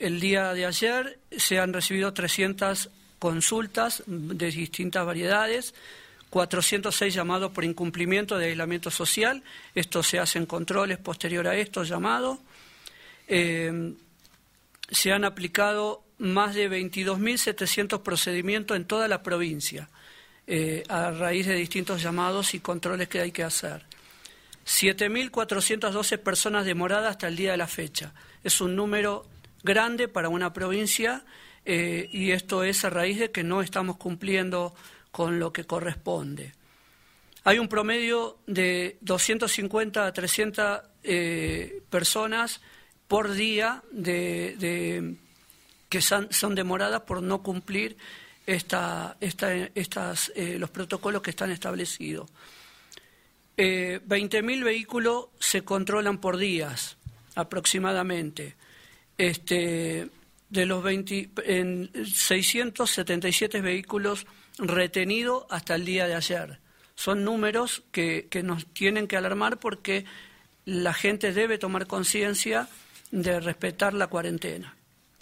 el día de ayer se han recibido 300 consultas de distintas variedades, 406 llamados por incumplimiento de aislamiento social. Esto se hacen controles posterior a estos llamados. Se han aplicado más de 22.700 procedimientos en toda la provincia, a raíz de distintos llamados y controles que hay que hacer. 7.412 personas demoradas hasta el día de la fecha. Es un número grande para una provincia, y esto es a raíz de que no estamos cumpliendo con lo que corresponde. Hay un promedio de 250 a 300 personas por día que son demoradas por no cumplir los protocolos que están establecidos. 20.000 vehículos se controlan por días, aproximadamente. De los 677 vehículos retenidos hasta el día de ayer. Son números que nos tienen que alarmar, porque la gente debe tomar conciencia de respetar la cuarentena.